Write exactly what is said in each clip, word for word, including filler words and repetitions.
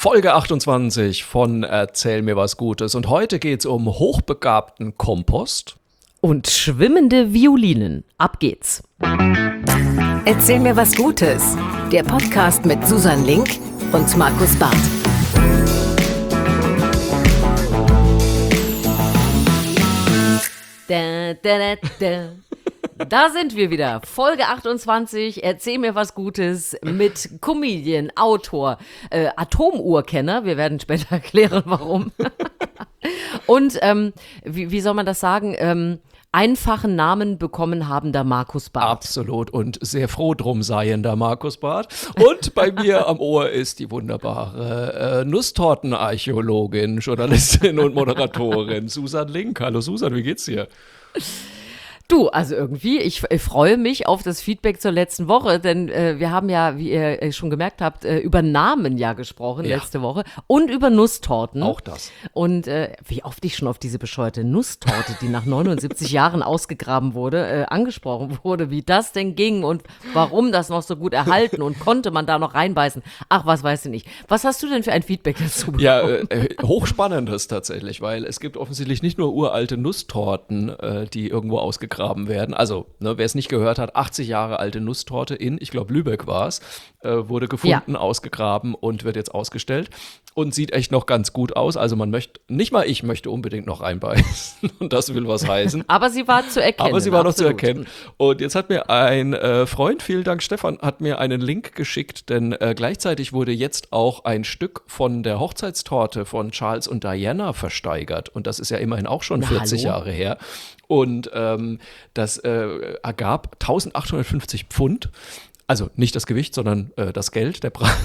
Folge achtundzwanzig von Erzähl mir was Gutes. Und heute geht's um hochbegabten Kompost. Und schwimmende Violinen. Ab geht's. Erzähl mir was Gutes. Der Podcast mit Susan Link und Markus Barth. Da, da, da, da. Da sind wir wieder. Folge achtundzwanzig. Erzähl mir was Gutes mit Comedian, Autor, äh, Atomuhrkenner. Wir werden später erklären, warum. Und ähm, wie, wie soll man das sagen? Ähm, einfachen Namen bekommen habender Markus Barth. Absolut und sehr froh drum seiender Markus Barth. Und bei mir am Ohr ist die wunderbare äh, Nusstortenarchäologin, Journalistin und Moderatorin Susan Link. Hallo Susan, wie geht's dir? Du, also irgendwie, ich, ich freue mich auf das Feedback zur letzten Woche, denn äh, wir haben ja, wie ihr äh, schon gemerkt habt, äh, über Namen ja gesprochen ja. letzte Woche und über Nusstorten. Auch das. Und äh, wie oft ich schon auf diese bescheuerte Nusstorte, die nach neunundsiebzig Jahren ausgegraben wurde, äh, angesprochen wurde, wie das denn ging und warum das noch so gut erhalten und konnte man da noch reinbeißen. Ach, was weiß ich nicht. Was hast du denn für ein Feedback dazu bekommen? Ja, äh, hochspannendes tatsächlich, weil es gibt offensichtlich nicht nur uralte Nusstorten, äh, die irgendwo ausgegraben werden. Also, ne, wer es nicht gehört hat, achtzig Jahre alte Nusstorte in, ich glaube Lübeck war es, äh, wurde gefunden, ja. ausgegraben und wird jetzt ausgestellt und sieht echt noch ganz gut aus. Also man möchte, nicht mal ich möchte unbedingt noch reinbeißen und das will was heißen. Aber sie war zu erkennen. Aber sie war absolut. noch zu erkennen. Und jetzt hat mir ein äh, Freund, vielen Dank Stefan, hat mir einen Link geschickt, denn äh, gleichzeitig wurde jetzt auch ein Stück von der Hochzeitstorte von Charles und Diana versteigert und das ist ja immerhin auch schon Na, vierzig hallo? Jahre her. Und ähm, das äh, ergab eintausendachthundertfünfzig Pfund. Also nicht das Gewicht, sondern äh, das Geld, der Preis.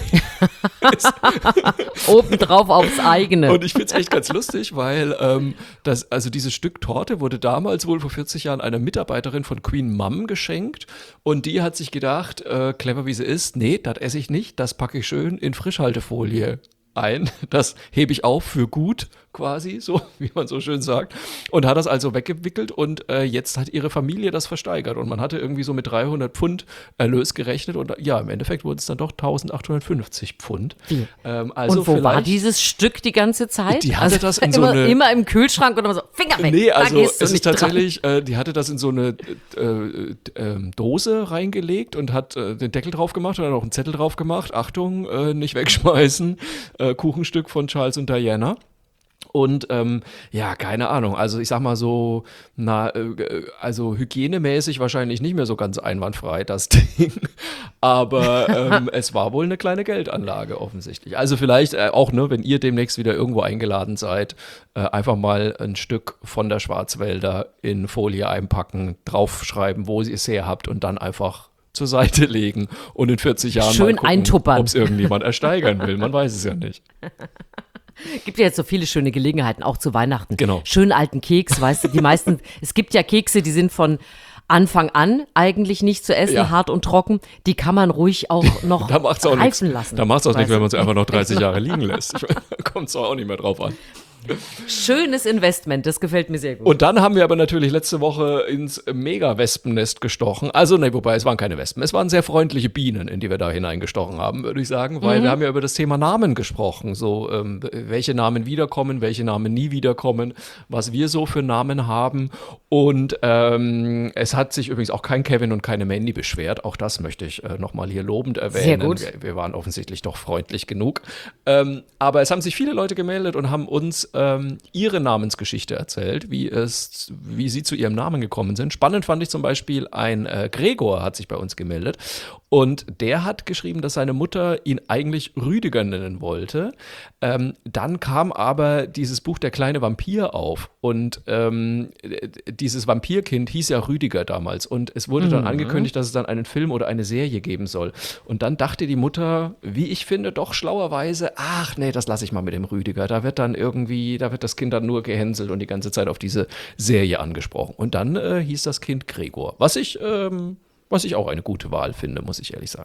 Obendrauf aufs eigene. Und ich finde es echt ganz lustig, weil ähm, das, also dieses Stück Torte wurde damals wohl vor vierzig Jahren einer Mitarbeiterin von Queen Mum geschenkt. Und die hat sich gedacht, äh, clever wie sie ist, nee, das esse ich nicht, das packe ich schön in Frischhaltefolie ein. Das hebe ich auf für gut quasi, so wie man so schön sagt. Und hat das also weggewickelt und äh, jetzt hat ihre Familie das versteigert. Und man hatte irgendwie so mit dreihundert Pfund Erlös gerechnet und ja, im Endeffekt wurden es dann doch eintausendachthundertfünfzig Pfund. Wie? Ähm, also und wo war dieses Stück die ganze Zeit? Die hatte also das in immer, so eine... Immer im Kühlschrank und immer so, Finger weg, Nee, also da gehst du es nicht ist tatsächlich, äh, die hatte das in so eine äh, äh, Dose reingelegt und hat äh, den Deckel drauf gemacht und dann auch einen Zettel drauf gemacht. Achtung, äh, nicht wegschmeißen. Äh, Kuchenstück von Charles und Diana. Und ähm, ja, keine Ahnung, also ich sag mal so, na, äh, also hygienemäßig wahrscheinlich nicht mehr so ganz einwandfrei, das Ding, aber ähm, es war wohl eine kleine Geldanlage offensichtlich. Also vielleicht äh, auch, ne, wenn ihr demnächst wieder irgendwo eingeladen seid, äh, einfach mal ein Stück von der Schwarzwälder in Folie einpacken, draufschreiben, wo ihr es her habt und dann einfach zur Seite legen und in vierzig Jahren schön mal eintuppern, ob es irgendjemand ersteigern will, man weiß es ja nicht. Gibt ja jetzt so viele schöne Gelegenheiten, auch zu Weihnachten. Genau. Schönen alten Keks, weißt du, die meisten, es gibt ja Kekse, die sind von Anfang an eigentlich nicht zu essen, ja. hart und trocken. Die kann man ruhig auch noch da macht's auch reifen nix. lassen. Da macht es auch nichts, wenn man sie einfach noch dreißig Jahre liegen lässt. Ich meine, da kommt es auch nicht mehr drauf an. Schönes Investment, das gefällt mir sehr gut. Und dann haben wir aber natürlich letzte Woche ins Mega-Wespennest gestochen. Also, ne, wobei, es waren keine Wespen. Es waren sehr freundliche Bienen, in die wir da hineingestochen haben, würde ich sagen. Weil mhm. wir haben ja über das Thema Namen gesprochen. So, ähm, welche Namen wiederkommen, welche Namen nie wiederkommen, was wir so für Namen haben. Und ähm, es hat sich übrigens auch kein Kevin und keine Mandy beschwert. Auch das möchte ich äh, nochmal hier lobend erwähnen. Sehr gut. Wir, wir waren offensichtlich doch freundlich genug. Ähm, aber es haben sich viele Leute gemeldet und haben uns Ähm, ihre Namensgeschichte erzählt, wie es, wie sie zu ihrem Namen gekommen sind. Spannend fand ich zum Beispiel, ein äh, Gregor hat sich bei uns gemeldet und der hat geschrieben, dass seine Mutter ihn eigentlich Rüdiger nennen wollte. Ähm, dann kam aber dieses Buch Der kleine Vampir auf und ähm, dieses Vampirkind hieß ja Rüdiger damals und es wurde dann mhm. angekündigt, dass es dann einen Film oder eine Serie geben soll. Und dann dachte die Mutter, wie ich finde, doch schlauerweise, ach nee, das lasse ich mal mit dem Rüdiger. Da wird dann irgendwie, da wird das Kind dann nur gehänselt und die ganze Zeit auf diese Serie angesprochen. Und dann äh, hieß das Kind Gregor, was ich, ähm, was ich auch eine gute Wahl finde, muss ich ehrlich sagen.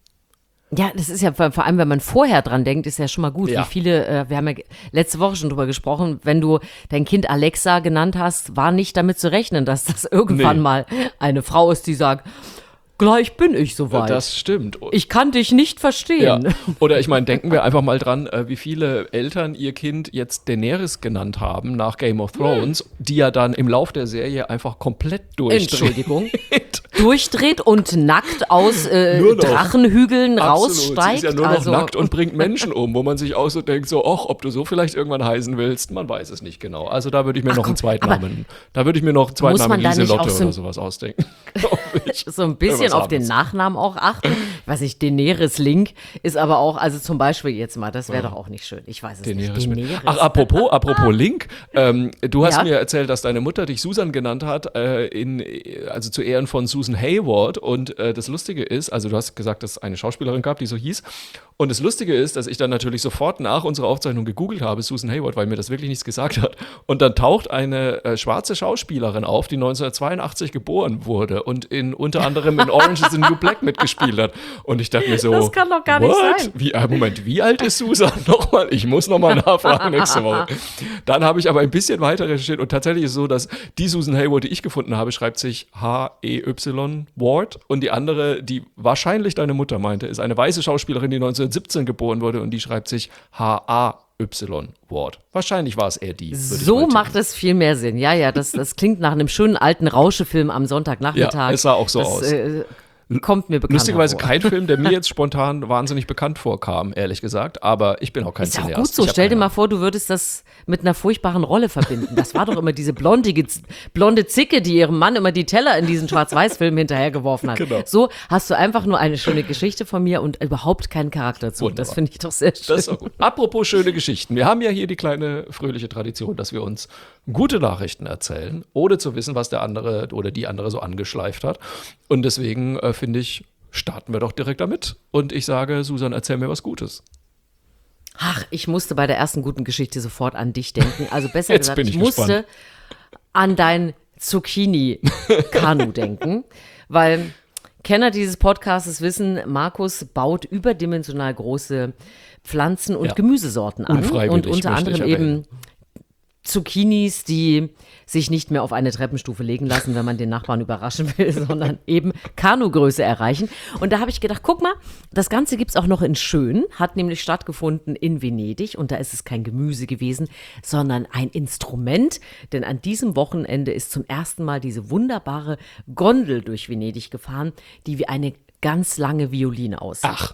Ja, das ist ja vor vor allem, wenn man vorher dran denkt, ist ja schon mal gut. Ja. Wie viele, äh, wir haben ja letzte Woche schon drüber gesprochen, wenn du dein Kind Alexa genannt hast, war nicht damit zu rechnen, dass das irgendwann Nee. mal eine Frau ist, die sagt, gleich bin ich soweit. Das stimmt. Ich kann dich nicht verstehen. Ja. Oder ich meine, denken wir einfach mal dran, äh, wie viele Eltern ihr Kind jetzt Daenerys genannt haben nach Game of Thrones, hm. die ja dann im Lauf der Serie einfach komplett durchdreht. Entschuldigung. durchdreht und nackt aus äh, Drachenhügeln Absolut. raussteigt. Sie ist ja nur noch also. nackt und bringt Menschen um, wo man sich auch so denkt, so, ach, ob du so vielleicht irgendwann heißen willst, man weiß es nicht genau. Also da würde ich mir ach, noch komm, einen Zweitnamen, da würde ich mir noch einen Zweitnamen Lieselotte so oder sowas ausdenken. So ein bisschen auf den Nachnamen auch achten. Ich weiß nicht, Daenerys Link ist aber auch, also zum Beispiel jetzt mal, das wäre ja. doch auch nicht schön. Ich weiß es Daenerys nicht. Daenerys. Ach, apropos, apropos Link, ähm, du hast ja? mir erzählt, dass deine Mutter dich Susan genannt hat, äh, in, also zu Ehren von Susan Hayward. Und äh, das Lustige ist, also du hast gesagt, dass es eine Schauspielerin gab, die so hieß. Und das Lustige ist, dass ich dann natürlich sofort nach unserer Aufzeichnung gegoogelt habe, Susan Hayward, weil mir das wirklich nichts gesagt hat. Und dann taucht eine äh, schwarze Schauspielerin auf, die neunzehnhundertzweiundachtzig geboren wurde und in unter anderem in Orange is the New Black mitgespielt hat. Und ich dachte mir so, das kann doch gar what? nicht sein. Wie, äh, Moment, wie alt ist Susan? Nochmal, ich muss nochmal nachfragen nächste Woche. Dann habe ich aber ein bisschen weiter recherchiert und tatsächlich ist es so, dass die Susan Hayward, die ich gefunden habe, schreibt sich H E Y Ward und die andere, die wahrscheinlich deine Mutter meinte, ist eine weiße Schauspielerin, die neunzehnhundertsiebzehn geboren wurde und die schreibt sich H A Y Ward. Wahrscheinlich war es eher die. So macht es viel mehr Sinn. Ja, ja, das, das klingt nach einem schönen alten Rauschefilm am Sonntagnachmittag. Ja, es sah auch so das, aus. Äh, Kommt mir bekannt Lustigerweise vor. kein Film, der mir jetzt spontan wahnsinnig bekannt vorkam, ehrlich gesagt. Aber ich bin auch kein Ist Cineast. auch gut so. Stell dir mal vor, du würdest das mit einer furchtbaren Rolle verbinden. Das war doch immer diese blondige, blonde Zicke, die ihrem Mann immer die Teller in diesen Schwarz-Weiß-Filmen hinterhergeworfen hat. Genau. So hast du einfach nur eine schöne Geschichte von mir und überhaupt keinen Charakterzug. Wunderbar. Das finde ich doch sehr schön. Das ist auch gut. Apropos schöne Geschichten. Wir haben ja hier die kleine fröhliche Tradition, dass wir uns gute Nachrichten erzählen, ohne zu wissen, was der andere oder die andere so angeschleift hat. Und deswegen äh, finde ich, starten wir doch direkt damit. Und ich sage, Susan, erzähl mir was Gutes. Ach, ich musste bei der ersten guten Geschichte sofort an dich denken. Also besser Jetzt gesagt, bin ich ich musste gespannt. an dein Zucchini-Kanu denken. Weil Kenner dieses Podcasts wissen, Markus baut überdimensional große Pflanzen- und Ja. Gemüsesorten an. Unfreiwillig, Und unter möchte ich anderem eben erwähnen. Zucchinis, die sich nicht mehr auf eine Treppenstufe legen lassen, wenn man den Nachbarn überraschen will, sondern eben Kanugröße erreichen. Und da habe ich gedacht, guck mal, das Ganze gibt es auch noch in Schön, hat nämlich stattgefunden in Venedig und da ist es kein Gemüse gewesen, sondern ein Instrument, denn an diesem Wochenende ist zum ersten Mal diese wunderbare Gondel durch Venedig gefahren, die wie eine ganz lange Violine aussieht. Ach.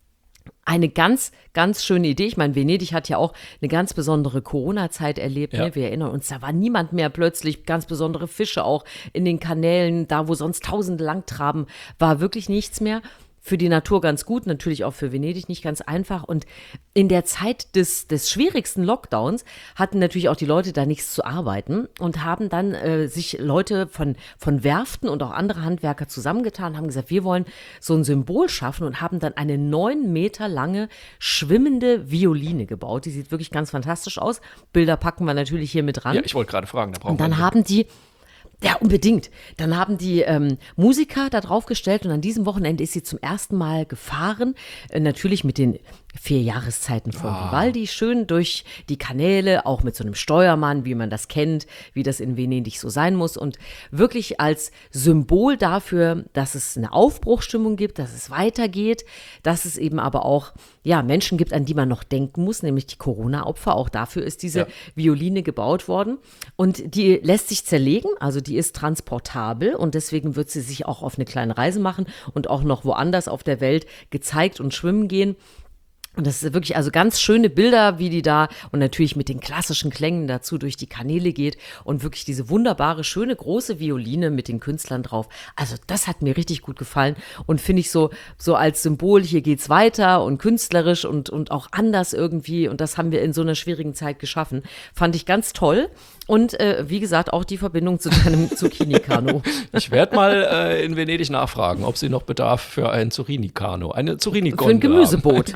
Eine ganz, ganz schöne Idee. Ich meine, Venedig hat ja auch eine ganz besondere Corona-Zeit erlebt. Ja. Ne? Wir erinnern uns, da war niemand mehr plötzlich, ganz besondere Fische auch in den Kanälen, da wo sonst Tausende lang traben, war wirklich nichts mehr. Für die Natur ganz gut, natürlich auch für Venedig nicht ganz einfach. Und in der Zeit des, des schwierigsten Lockdowns hatten natürlich auch die Leute da nichts zu arbeiten und haben dann äh, sich Leute von, von Werften und auch andere Handwerker zusammengetan, haben gesagt, wir wollen so ein Symbol schaffen und haben dann eine neun Meter lange schwimmende Violine gebaut. Die sieht wirklich ganz fantastisch aus. Bilder packen wir natürlich hier mit ran. Ja, ich wollte gerade fragen. Da brauchen Und dann wir haben die, ja, unbedingt. Dann haben die ähm, Musiker da drauf gestellt und an diesem Wochenende ist sie zum ersten Mal gefahren. Äh, natürlich mit den vier Jahreszeiten von Ah. Vivaldi, schön durch die Kanäle, auch mit so einem Steuermann, wie man das kennt, wie das in Venedig so sein muss. Und wirklich als Symbol dafür, dass es eine Aufbruchsstimmung gibt, dass es weitergeht, dass es eben aber auch ja, Menschen gibt, an die man noch denken muss, nämlich die Corona-Opfer. Auch dafür ist diese Ja. Violine gebaut worden. Und die lässt sich zerlegen, also die ist transportabel und deswegen wird sie sich auch auf eine kleine Reise machen und auch noch woanders auf der Welt gezeigt und schwimmen gehen. Und das ist wirklich also ganz schöne Bilder, wie die da und natürlich mit den klassischen Klängen dazu durch die Kanäle geht und wirklich diese wunderbare, schöne, große Violine mit den Künstlern drauf. Also das hat mir richtig gut gefallen und finde ich so, so als Symbol, hier geht's weiter und künstlerisch und, und auch anders irgendwie und das haben wir in so einer schwierigen Zeit geschaffen. Fand ich ganz toll und äh, wie gesagt, auch die Verbindung zu deinem Zucchini-Kanu. Ich werde mal äh, in Venedig nachfragen, ob sie noch Bedarf für ein Zucchini-Kanu, eine Zucchini-Gondel Für ein Gemüseboot. haben. Ein Gemüseboot.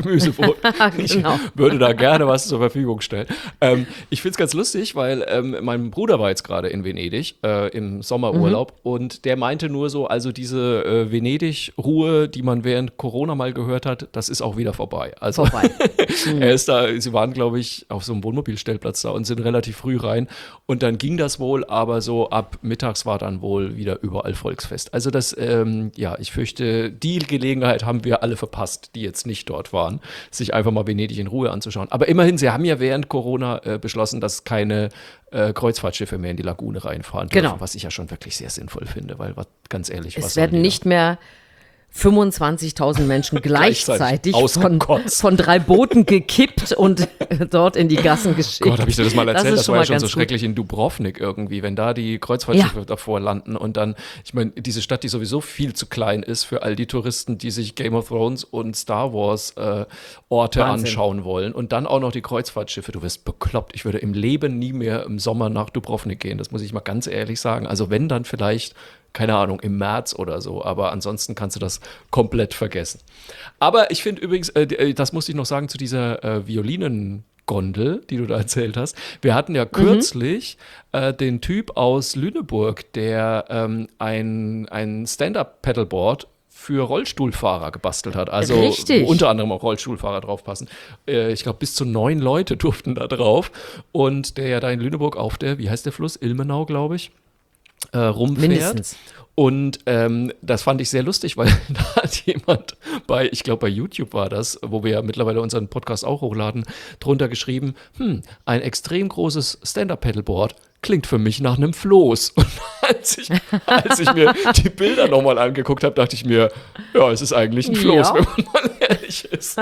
Ich Genau. würde da gerne was zur Verfügung stellen. Ähm, ich finde es ganz lustig, weil ähm, mein Bruder war jetzt gerade in Venedig äh, im Sommerurlaub Mhm. und der meinte nur so, also diese äh, Venedig-Ruhe, die man während Corona mal gehört hat, das ist auch wieder vorbei. Also Vorbei. er ist da, sie waren, glaube ich, auf so einem Wohnmobilstellplatz da und sind relativ früh rein. Und dann ging das wohl, aber so ab mittags war dann wohl wieder überall Volksfest. Also das, ähm, ja, ich fürchte, die Gelegenheit haben wir alle verpasst, die jetzt nicht dort waren, sich einfach mal Venedig in Ruhe anzuschauen. Aber immerhin, sie haben ja während Corona äh, beschlossen, dass keine äh, Kreuzfahrtschiffe mehr in die Lagune reinfahren dürfen, Genau. was ich ja schon wirklich sehr sinnvoll finde, weil was, ganz ehrlich, was Es sollen werden die da? nicht mehr fünfundzwanzigtausend Menschen gleichzeitig von, ausgekotzt. von drei Booten gekippt und dort in die Gassen geschickt. Gott, habe ich dir das mal erzählt? Das, ist war ja mal schon ganz so gut. schrecklich in Dubrovnik irgendwie, wenn da die Kreuzfahrtschiffe davor landen und dann, ich meine, diese Stadt, die sowieso viel zu klein ist für all die Touristen, die sich Game of Thrones und Star Wars äh, Orte Wahnsinn. anschauen wollen und dann auch noch die Kreuzfahrtschiffe. Du wirst bekloppt. Ich würde im Leben nie mehr im Sommer nach Dubrovnik gehen. Das muss ich mal ganz ehrlich sagen. Also wenn, dann vielleicht keine Ahnung, im März oder so, aber ansonsten kannst du das komplett vergessen. Aber ich finde übrigens, äh, das musste ich noch sagen zu dieser äh, Violinengondel, die du da erzählt hast. Wir hatten ja kürzlich mhm. äh, den Typ aus Lüneburg, der ähm, ein, ein Stand-Up-Pedalboard für Rollstuhlfahrer gebastelt hat. Also Richtig. Wo unter anderem auch Rollstuhlfahrer draufpassen. Äh, ich glaube, bis zu neun Leute durften da drauf. Und der ja da in Lüneburg auf der, wie heißt der Fluss? Ilmenau, glaube ich. Äh, rumfährt. Mindestens. Und ähm, das fand ich sehr lustig, weil da hat jemand bei, ich glaube bei YouTube war das, wo wir ja mittlerweile unseren Podcast auch hochladen, drunter geschrieben, hm, ein extrem großes Stand-Up-Pedalboard klingt für mich nach einem Floß. Und als ich, als ich mir die Bilder nochmal angeguckt habe, dachte ich mir, ja, es ist eigentlich ein Floß, Ja. wenn man mal ehrlich ist.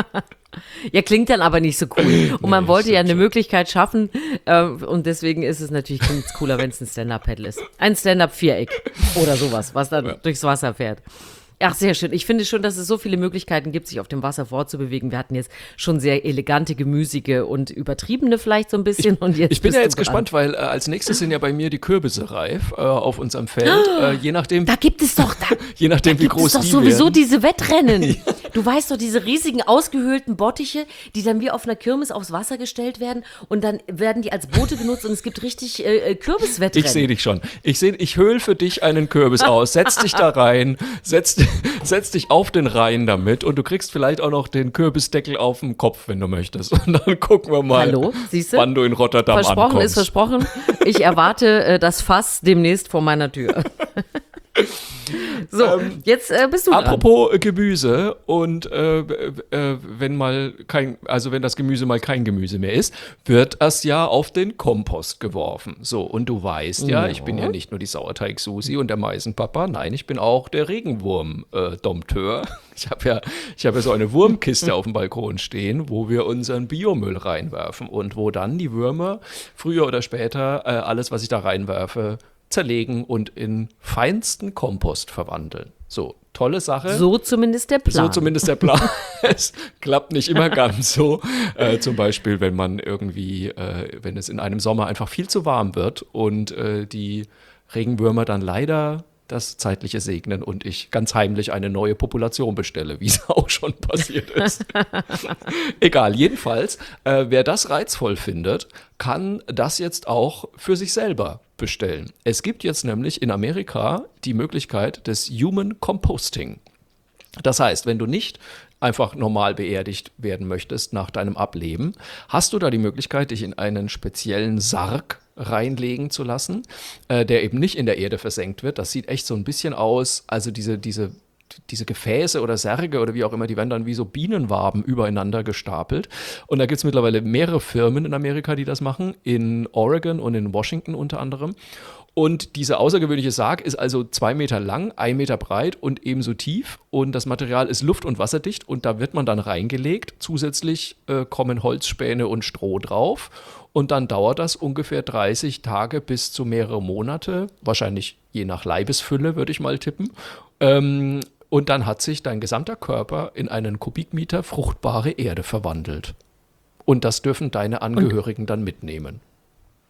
Ja, klingt dann aber nicht so cool. Und man Nee, wollte ja stimmt eine schon. Möglichkeit schaffen. Äh, und deswegen ist es natürlich klingt's cooler, wenn es ein Stand-Up-Paddle ist. Ein Stand-Up-Viereck oder sowas, was dann Ja. durchs Wasser fährt. Ach, sehr schön. Ich finde schon, dass es so viele Möglichkeiten gibt, sich auf dem Wasser fortzubewegen. Wir hatten jetzt schon sehr elegante, gemüsige und übertriebene vielleicht so ein bisschen. Und jetzt Ich bin bist ja du jetzt dran. gespannt, weil äh, als nächstes sind ja bei mir die Kürbisse reif äh, auf unserem Feld. Äh, je nachdem, Da gibt es doch, da, je nachdem da wie gibt es groß doch die sowieso werden. diese Wettrennen. Du weißt doch, diese riesigen ausgehöhlten Bottiche, die dann wie auf einer Kirmes aufs Wasser gestellt werden und dann werden die als Boote genutzt und es gibt richtig äh, äh, Kürbiswettrennen. Ich sehe dich schon. Ich sehe, ich höhle für dich einen Kürbis aus. Setz dich da rein, setz, setz dich auf den Rhein damit und du kriegst vielleicht auch noch den Kürbisdeckel auf dem Kopf, wenn du möchtest. Und dann gucken wir mal, Hallo, siehst du? wann du in Rotterdam Versprochen ankommst. ist versprochen. Ich erwarte äh, das Fass demnächst vor meiner Tür. So, jetzt äh, bist du dran. Apropos äh, Gemüse und äh, äh, wenn mal kein, also wenn das Gemüse mal kein Gemüse mehr ist, wird es ja auf den Kompost geworfen. So, und du weißt ja, Ja. ich bin ja nicht nur die Sauerteig-Susi und der Meisenpapa, nein, ich bin auch der Regenwurm-Dompteur. Ich habe ja, ich habe ja so eine Wurmkiste auf dem Balkon stehen, wo wir unseren Biomüll reinwerfen und wo dann die Würmer früher oder später äh, alles, was ich da reinwerfe, zerlegen und in feinsten Kompost verwandeln. So, tolle Sache. So zumindest der Plan. So zumindest der Plan. Es klappt nicht immer ganz so. Äh, zum Beispiel, wenn man irgendwie, äh, wenn es in einem Sommer einfach viel zu warm wird und äh, die Regenwürmer dann leider das Zeitliche segnen und ich ganz heimlich eine neue Population bestelle, wie es auch schon passiert ist. Egal, jedenfalls, äh, wer das reizvoll findet, kann das jetzt auch für sich selber bestellen. Es gibt jetzt nämlich in Amerika die Möglichkeit des Human Composting. Das heißt, wenn du nicht einfach normal beerdigt werden möchtest nach deinem Ableben, hast du da die Möglichkeit, dich in einen speziellen Sarg reinlegen zu lassen, äh, der eben nicht in der Erde versenkt wird. Das sieht echt so ein bisschen aus, also diese, diese, diese Gefäße oder Särge oder wie auch immer, die werden dann wie so Bienenwaben übereinander gestapelt. Und da gibt es mittlerweile mehrere Firmen in Amerika, die das machen, in Oregon und in Washington unter anderem. Und dieser außergewöhnliche Sarg ist also zwei Meter lang, ein Meter breit und ebenso tief. Und das Material ist luft- und wasserdicht und da wird man dann reingelegt. Zusätzlich äh, kommen Holzspäne und Stroh drauf. Und dann dauert das ungefähr dreißig Tage bis zu mehrere Monate. Wahrscheinlich je nach Leibesfülle, würde ich mal tippen. Ähm, und dann hat sich dein gesamter Körper in einen Kubikmeter fruchtbare Erde verwandelt. Und das dürfen deine Angehörigen dann mitnehmen.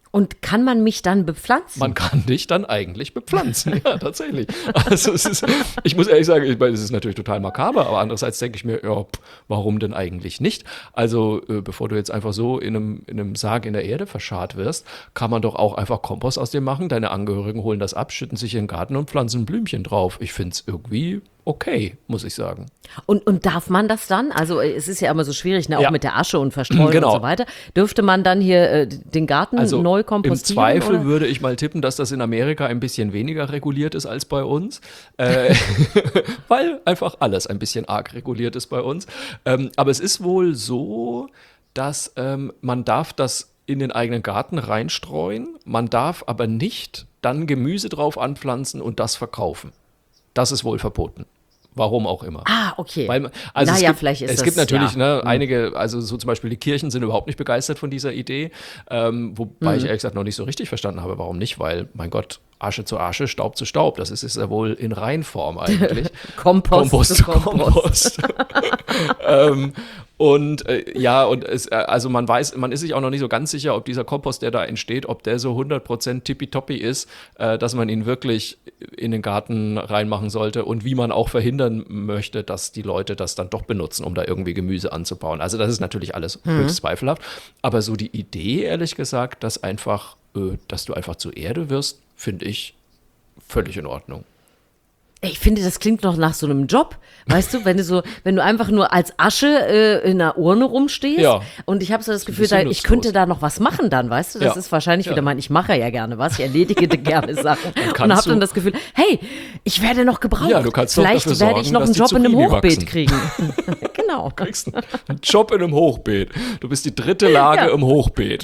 Und kann man mich dann bepflanzen? Man kann dich dann eigentlich bepflanzen, ja, tatsächlich. Also es ist, ich muss ehrlich sagen, ich meine, es ist natürlich total makaber, aber andererseits denke ich mir, ja, pff, warum denn eigentlich nicht? Also äh, bevor du jetzt einfach so in einem, in einem Sarg in der Erde verscharrt wirst, kann man doch auch einfach Kompost aus dem machen. Deine Angehörigen holen das ab, schütten sich in den Garten und pflanzen ein Blümchen drauf. Ich finde es irgendwie okay, muss ich sagen. Und, und darf man das dann? Also es ist ja immer so schwierig, ne? auch Ja. mit der Asche und Verstreuen Genau. und so weiter. Dürfte man dann hier äh, den Garten Also neu im kompostieren? Zweifel oder? würde ich mal tippen, dass das in Amerika ein bisschen weniger reguliert ist als bei uns, äh, weil einfach alles ein bisschen arg reguliert ist bei uns. Ähm, aber es ist wohl so, dass ähm, man darf das in den eigenen Garten reinstreuen, man darf aber nicht dann Gemüse drauf anpflanzen und das verkaufen. Das ist wohl verboten. Warum auch immer. Ah, okay. Weil, also es naja, gibt, vielleicht ist es das, gibt natürlich ja. ne, einige, also so zum Beispiel die Kirchen sind überhaupt nicht begeistert von dieser Idee, ähm, wobei Mhm. ich ehrlich gesagt noch nicht so richtig verstanden habe, warum nicht, weil, mein Gott, Asche zu Asche, Staub zu Staub, das ist es ja wohl in Reinform eigentlich. Kompost, Kompost zu zu Kompost. Kompost. ähm, und äh, ja, und es, äh, also man weiß, man ist sich auch noch nicht so ganz sicher, ob dieser Kompost, der da entsteht, ob der so hundert Prozent tippitoppi ist, äh, dass man ihn wirklich in den Garten reinmachen sollte und wie man auch verhindern möchte, dass die Leute das dann doch benutzen, um da irgendwie Gemüse anzubauen. Also das ist natürlich alles Mhm. höchst zweifelhaft. Aber so die Idee, ehrlich gesagt, dass einfach, äh, dass du einfach zur Erde wirst, finde ich völlig in Ordnung. Ich finde, das klingt noch nach so einem Job, weißt du, wenn du so, wenn du einfach nur als Asche äh, in einer Urne rumstehst Ja. und ich habe so das ein Gefühl, bisschen da, ich nutzlos. könnte da noch was machen dann, weißt du, das Ja. ist wahrscheinlich Ja. wieder mein, ich mache ja gerne was, ich erledige gerne Sachen und kannst habe dann du- das Gefühl, hey, ich werde noch gebraucht, Ja, du kannst doch vielleicht dafür werde ich sorgen, noch dass einen die Job in einem Zucchini Hochbeet wachsen. kriegen. Genau. Kriegst einen Job in einem Hochbeet. Du bist die dritte Lage Ja. im Hochbeet.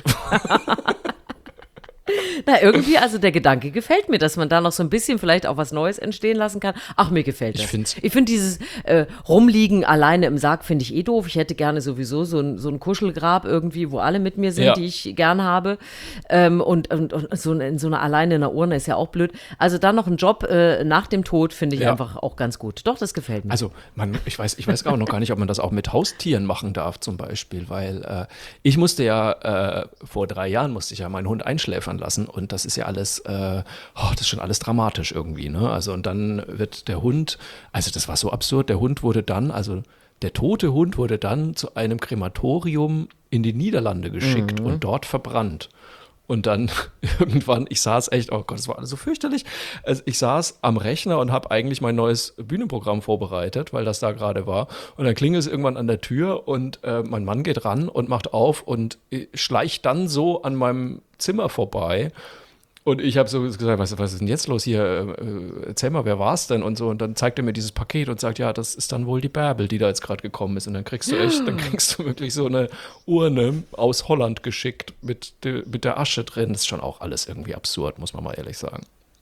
Na, irgendwie, also der Gedanke gefällt mir, dass man da noch so ein bisschen vielleicht auch was Neues entstehen lassen kann. Ach, mir gefällt das. Ich find's- Ich finde dieses äh, Rumliegen alleine im Sarg finde ich eh doof. Ich hätte gerne sowieso so ein, so ein Kuschelgrab irgendwie, wo alle mit mir sind, Ja. die ich gern habe. Ähm, und und, und so in so einer alleine in einer Urne ist ja auch blöd. Also dann noch ein Job äh, nach dem Tod finde ich Ja. einfach auch ganz gut. Doch, das gefällt mir. Also, man, ich weiß, ich weiß auch noch gar nicht, ob man das auch mit Haustieren machen darf, zum Beispiel, weil äh, ich musste ja, äh, vor drei Jahren musste ich ja meinen Hund einschläfern lassen und das ist ja alles, äh, oh, das ist schon alles dramatisch irgendwie, ne? Also, und dann wird der Hund, also das war so absurd, der Hund wurde dann, also der tote Hund wurde dann zu einem Krematorium in die Niederlande geschickt und dort verbrannt. Und dann irgendwann, ich saß echt, oh Gott, das war alles so fürchterlich. Also ich saß am Rechner und habe eigentlich mein neues Bühnenprogramm vorbereitet, weil das da gerade war. Und dann klingelt es irgendwann an der Tür und äh, mein Mann geht ran und macht auf und äh, schleicht dann so an meinem Zimmer vorbei. Und ich habe so gesagt, was, was ist denn jetzt los hier? Äh, erzähl mal, wer war es denn? Und so. Und dann zeigt er mir dieses Paket und sagt, ja, das ist dann wohl die Bärbel, die da jetzt gerade gekommen ist. Und dann kriegst du echt, dann kriegst du wirklich so eine Urne aus Holland geschickt mit, de, mit der Asche drin. Das ist schon auch alles irgendwie absurd, muss man mal ehrlich sagen.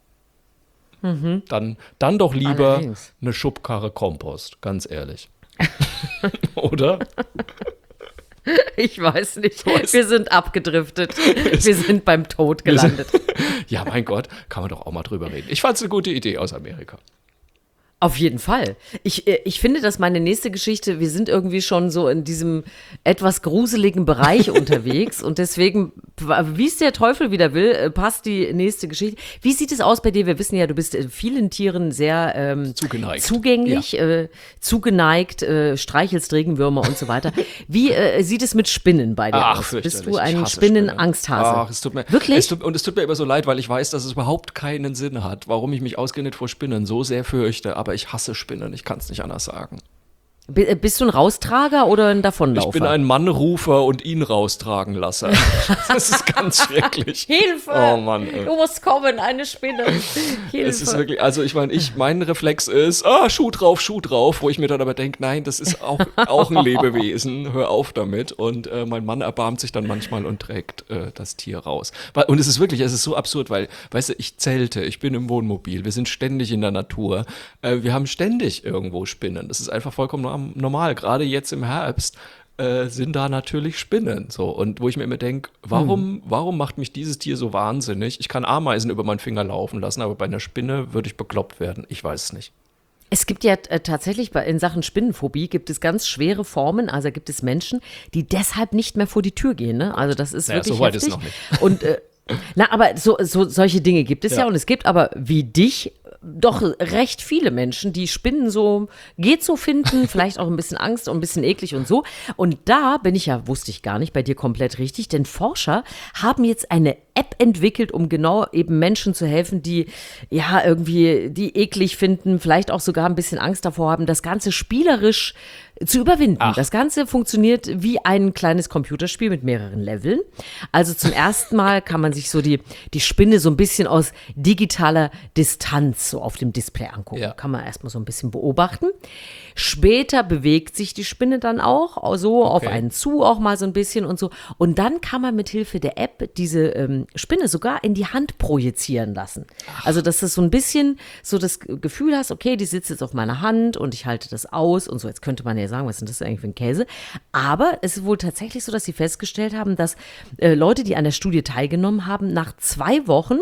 Dann, dann doch lieber Allerdings. eine Schubkarre Kompost, ganz ehrlich. Oder? Ich weiß nicht. weißt- Wir sind abgedriftet. Wir sind beim Tod gelandet. Ja, mein Gott, kann man doch auch mal drüber reden. Ich fand es eine gute Idee aus Amerika. Auf jeden Fall. Ich, äh, ich finde, dass meine nächste Geschichte, wir sind irgendwie schon so in diesem etwas gruseligen Bereich unterwegs und deswegen, wie es der Teufel wieder will, äh, passt die nächste Geschichte. Wie sieht es aus bei dir? Wir wissen ja, du bist äh, vielen Tieren sehr ähm, Zugeneigt. zugänglich, äh, zugeneigt, äh, streichelst Regenwürmer und so weiter. Wie äh, sieht es mit Spinnen bei dir Ach, aus? fürchterlich. Bist du ein Ich hasse Spinnenangsthase? Ach, es tut mir, Wirklich? Es tut, und es tut mir immer so leid, weil ich weiß, dass es überhaupt keinen Sinn hat, warum ich mich ausgerechnet vor Spinnen so sehr fürchte. Aber ich hasse Spinnen, ich kann es nicht anders sagen. B- äh, Bist du ein Raustrager oder ein Davonlaufer? Ich bin ein Mannrufer und ihn raustragen lasse. Das ist ganz schrecklich. Hilfe! Oh Mann, ey. Du musst kommen, eine Spinne. Hilfe. Es ist wirklich, also ich meine, ich, mein Reflex ist, ah, Schuh drauf, Schuh drauf, wo ich mir dann aber denke, nein, das ist auch, auch ein Lebewesen, hör auf damit. Und äh, mein Mann erbarmt sich dann manchmal und trägt äh, das Tier raus. Weil- Und es ist wirklich, es ist so absurd, weil, weißt du, ich zelte, ich bin im Wohnmobil, wir sind ständig in der Natur, äh, wir haben ständig irgendwo Spinnen. Das ist einfach vollkommen norm- normal, gerade jetzt im Herbst. Äh, sind da natürlich Spinnen. So. Und wo ich mir immer denke, warum, Hm. warum macht mich dieses Tier so wahnsinnig? Ich kann Ameisen über meinen Finger laufen lassen, aber bei einer Spinne würde ich bekloppt werden. Ich weiß es nicht. Es gibt ja äh, tatsächlich bei, in Sachen Spinnenphobie gibt es ganz schwere Formen. Also gibt es Menschen, die deshalb nicht mehr vor die Tür gehen. Ne? Also das ist Naja, wirklich so weit ist heftig. es noch nicht. Und äh, Na, aber so, so solche Dinge gibt es ja. Ja. Und es gibt aber wie dich doch recht viele Menschen, die Spinnen so geht so finden, vielleicht auch ein bisschen Angst und ein bisschen eklig und so. Und da bin ich ja, wusste ich gar nicht, bei dir komplett richtig, denn Forscher haben jetzt eine App entwickelt, um genau eben Menschen zu helfen, die ja irgendwie die eklig finden, vielleicht auch sogar ein bisschen Angst davor haben, das Ganze spielerisch zu überwinden. Ach. Das Ganze funktioniert wie ein kleines Computerspiel mit mehreren Leveln. Also zum ersten Mal kann man sich so die, die Spinne so ein bisschen aus digitaler Distanz so auf dem Display angucken. Ja. Kann man erstmal so ein bisschen beobachten. Später bewegt sich die Spinne dann auch so auf Okay. einen zu auch mal so ein bisschen und so. Und dann kann man mit Hilfe der App diese ähm, Spinne sogar in die Hand projizieren lassen. Also dass du so ein bisschen so das Gefühl hast, okay, die sitzt jetzt auf meiner Hand und ich halte das aus und so. Jetzt könnte man ja sagen, was ist denn das eigentlich für ein Käse? Aber es ist wohl tatsächlich so, dass sie festgestellt haben, dass äh, Leute, die an der Studie teilgenommen haben, nach zwei Wochen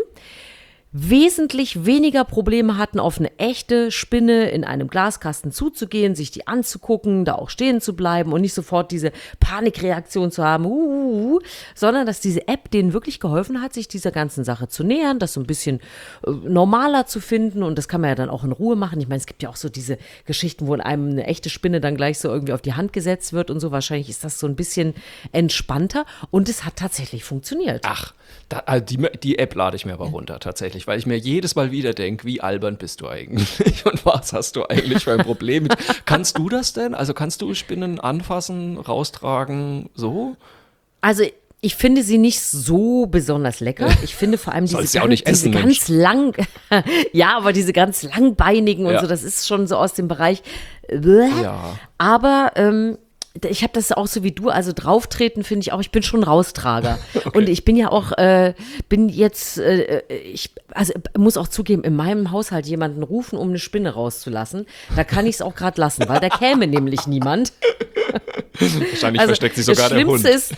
wesentlich weniger Probleme hatten, auf eine echte Spinne in einem Glaskasten zuzugehen, sich die anzugucken, da auch stehen zu bleiben und nicht sofort diese Panikreaktion zu haben, uh, uh, uh, sondern dass diese App denen wirklich geholfen hat, sich dieser ganzen Sache zu nähern, das so ein bisschen äh, normaler zu finden und das kann man ja dann auch in Ruhe machen. Ich meine, es gibt ja auch so diese Geschichten, wo in einem eine echte Spinne dann gleich so irgendwie auf die Hand gesetzt wird und so. Wahrscheinlich ist das so ein bisschen entspannter und es hat tatsächlich funktioniert. Ach, da, also die, die App lade ich mir aber runter tatsächlich, weil ich mir jedes Mal wieder denke, wie albern bist du eigentlich und was hast du eigentlich für ein Problem mit? Kannst du das denn? Also kannst du Spinnen anfassen, raustragen, so? Also ich finde sie nicht so besonders lecker. Ich finde vor allem diese, Sollst ja auch ganz, nicht essen, diese Mensch. ganz lang, ja, aber diese ganz langbeinigen und Ja. so, das ist schon so aus dem Bereich. Bäh. Ja. Aber ähm, ich habe das auch so wie du, also drauftreten finde ich auch, ich bin schon Raustrager. Und ich bin ja auch, äh, bin jetzt, äh, ich also muss auch zugeben, in meinem Haushalt jemanden rufen, um eine Spinne rauszulassen. Da kann ich es auch gerade lassen, weil da käme nämlich niemand. Wahrscheinlich versteckt sich sogar das der Hund. Schlimmste ist,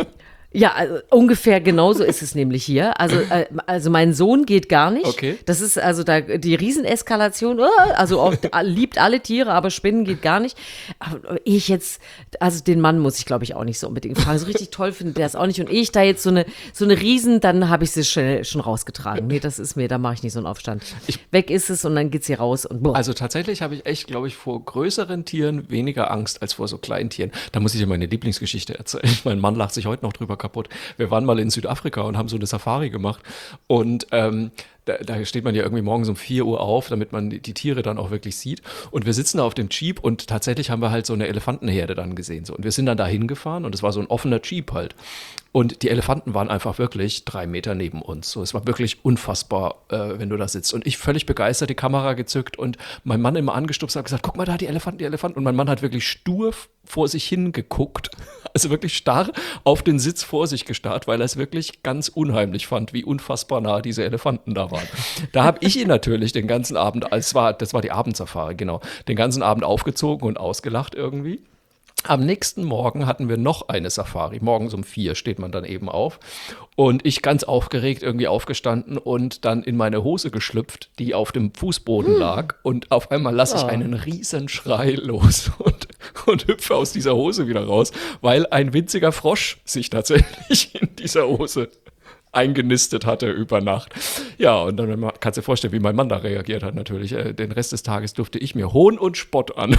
ja, also ungefähr genauso ist es nämlich hier. Also, äh, also mein Sohn geht gar nicht. Okay. Das ist also da die Rieseneskalation. äh, Also auch, liebt alle Tiere, aber Spinnen geht gar nicht. Aber ich jetzt, also den Mann muss ich glaube ich auch nicht so unbedingt fragen. So richtig toll findet der es auch nicht. Und ich da jetzt so eine, so eine Riesen, dann habe ich sie schon, schon rausgetragen. Nee, das ist mir, da mache ich nicht so einen Aufstand. Weg ist es und dann geht sie raus und boah. Also tatsächlich habe ich echt, glaube ich, vor größeren Tieren weniger Angst als vor so kleinen Tieren. Da muss ich dir meine Lieblingsgeschichte erzählen. Mein Mann lacht sich heute noch drüber kaputt. Wir waren mal in Südafrika und haben so eine Safari gemacht und ähm, da, da steht man ja irgendwie morgens um vier Uhr auf, damit man die, die Tiere dann auch wirklich sieht. Und wir sitzen da auf dem Jeep und tatsächlich haben wir halt so eine Elefantenherde dann gesehen. So. Und wir sind dann da hingefahren und es war so ein offener Jeep halt. Und die Elefanten waren einfach wirklich drei Meter neben uns. So, es war wirklich unfassbar, äh, wenn du da sitzt. Und ich völlig begeistert, die Kamera gezückt und mein Mann immer angestupst und hat gesagt, guck mal da, die Elefanten, die Elefanten. Und mein Mann hat wirklich stur vor sich hingeguckt, also wirklich starr auf den Sitz vor sich gestarrt, weil er es wirklich ganz unheimlich fand, wie unfassbar nah diese Elefanten da waren. Da habe ich ihn natürlich den ganzen Abend, als war, das war die Abendsafari, genau, den ganzen Abend aufgezogen und ausgelacht irgendwie. Am nächsten Morgen hatten wir noch eine Safari. Morgens um vier steht man dann eben auf. Und ich ganz aufgeregt irgendwie aufgestanden und dann in meine Hose geschlüpft, die auf dem Fußboden lag. Und auf einmal lasse ich einen riesen Schrei los und, und hüpfe aus dieser Hose wieder raus, weil ein winziger Frosch sich tatsächlich in dieser Hose eingenistet hatte über Nacht. Ja, und dann kannst du dir vorstellen, wie mein Mann da reagiert hat natürlich. Den Rest des Tages durfte ich mir Hohn und Spott an.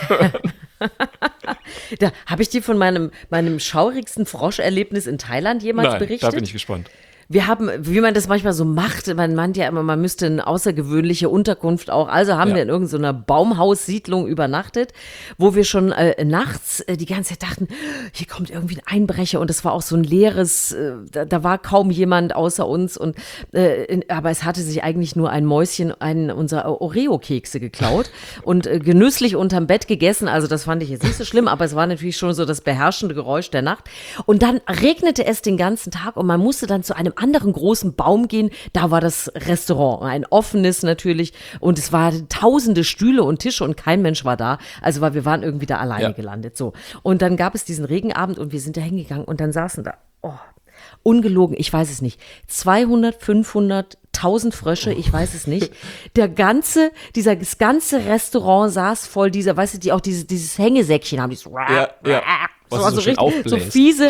Da habe ich dir von meinem, meinem schaurigsten Froscherlebnis in Thailand jemals Nein, berichtet? da bin ich gespannt. Wir haben, wie man das manchmal so macht, man meint ja immer, man müsste eine außergewöhnliche Unterkunft auch. Also haben Ja. wir in irgendeiner Baumhaussiedlung übernachtet, wo wir schon äh, nachts äh, die ganze Zeit dachten, hier kommt irgendwie ein Einbrecher und es war auch so ein leeres, äh, da, da war kaum jemand außer uns. Und äh, in, aber es hatte sich eigentlich nur ein Mäuschen einen unserer Oreo-Kekse geklaut und äh, genüsslich unterm Bett gegessen. Also das fand ich jetzt nicht so schlimm, aber es war natürlich schon so das beherrschende Geräusch der Nacht. Und dann regnete es den ganzen Tag und man musste dann zu einem anderen großen Baum gehen, da war das Restaurant, ein offenes natürlich und es waren tausende Stühle und Tische und kein Mensch war da, also weil wir waren irgendwie da alleine Ja. gelandet, so. Und dann gab es diesen Regenabend und wir sind da hingegangen und dann saßen da, oh, ungelogen, ich weiß es nicht, zweihundert, fünfhundert, tausend Frösche, ich weiß es nicht. Der ganze, dieser, das ganze Restaurant saß voll dieser, weißt du, die auch diese, dieses Hängesäckchen haben, dieses Ja, ja. Was so, so so, schön richtig, so aufbläst. fiese,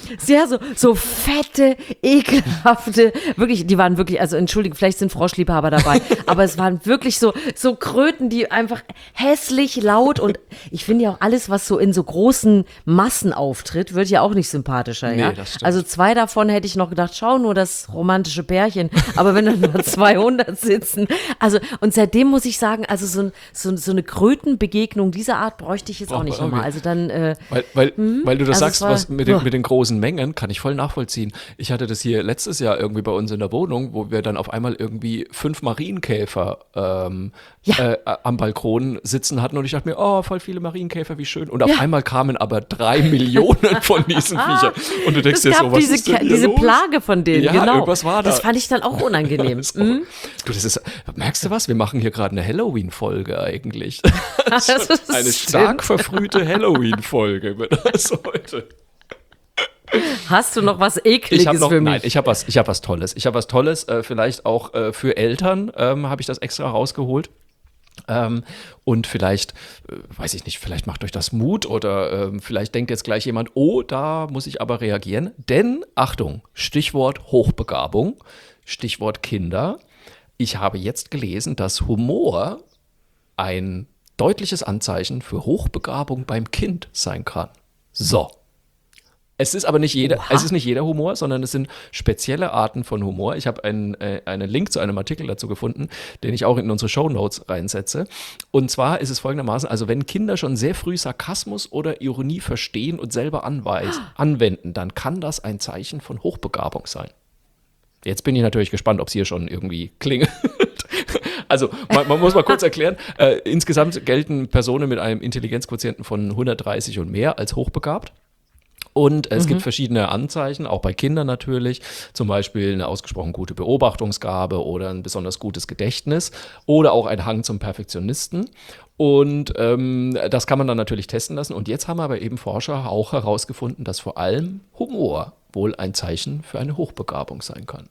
Sehr so, so fette, ekelhafte, wirklich, die waren wirklich, also entschuldige, vielleicht sind Froschliebhaber dabei, aber es waren wirklich so, so Kröten, die einfach hässlich, laut und ich finde ja auch alles, was so in so großen Massen auftritt, wird ja auch nicht sympathischer, Nee, ja. das stimmt. Also zwei davon hätte ich noch gedacht, schau nur das romantische Pärchen, aber wenn dann nur zweihundert sitzen, also und seitdem muss ich sagen, also so, so, so eine Krötenbegegnung dieser Art bräuchte ich jetzt auch Braucht nicht man nochmal, auch also dann, äh, Weil, weil, weil du das Also sagst, es war- was mit den, Uah. mit den großen Mengen, kann ich voll nachvollziehen. Ich hatte das hier letztes Jahr irgendwie bei uns in der Wohnung, wo wir dann auf einmal irgendwie fünf Marienkäfer ähm, Ja. äh, am Balkon sitzen hatten und ich dachte mir, oh, voll viele Marienkäfer, wie schön. Und auf Ja. einmal kamen aber drei Millionen von diesen Viechern. Und du denkst es dir gab so, was diese, ist denn hier diese los? Plage von denen, Ja, genau. irgendwas war da. Das fand ich dann auch unangenehm. So. Du, das ist, merkst du was? Wir machen hier gerade eine Halloween-Folge eigentlich. Das ist Eine stimmt. stark verfrühte Halloween-Folge wird das heute. Hast du noch was Ekliges Ich habe noch, für mich? nein, ich habe was, ich habe was Tolles. Ich habe was Tolles, äh, vielleicht auch äh, für Eltern ähm, habe ich das extra rausgeholt. Ähm, und vielleicht, äh, weiß ich nicht, vielleicht macht euch das Mut oder ähm, vielleicht denkt jetzt gleich jemand, oh, da muss ich aber reagieren. Denn, Achtung, Stichwort Hochbegabung, Stichwort Kinder. Ich habe jetzt gelesen, dass Humor ein deutliches Anzeichen für Hochbegabung beim Kind sein kann. So. Es ist aber nicht jeder, Oha. es ist nicht jeder Humor, sondern es sind spezielle Arten von Humor. Ich habe einen, äh, einen Link zu einem Artikel dazu gefunden, den ich auch in unsere Shownotes reinsetze. Und zwar ist es folgendermaßen, also wenn Kinder schon sehr früh Sarkasmus oder Ironie verstehen und selber anweis, anwenden, dann kann das ein Zeichen von Hochbegabung sein. Jetzt bin ich natürlich gespannt, ob es hier schon irgendwie klingelt. Also, man, man muss mal kurz erklären, äh, insgesamt gelten Personen mit einem Intelligenzquotienten von hundertdreißig und mehr als hochbegabt. Und es gibt verschiedene Anzeichen, auch bei Kindern natürlich, zum Beispiel eine ausgesprochen gute Beobachtungsgabe oder ein besonders gutes Gedächtnis oder auch ein Hang zum Perfektionisten. Und ähm, das kann man dann natürlich testen lassen. Und jetzt haben aber eben Forscher auch herausgefunden, dass vor allem Humor wohl ein Zeichen für eine Hochbegabung sein kann.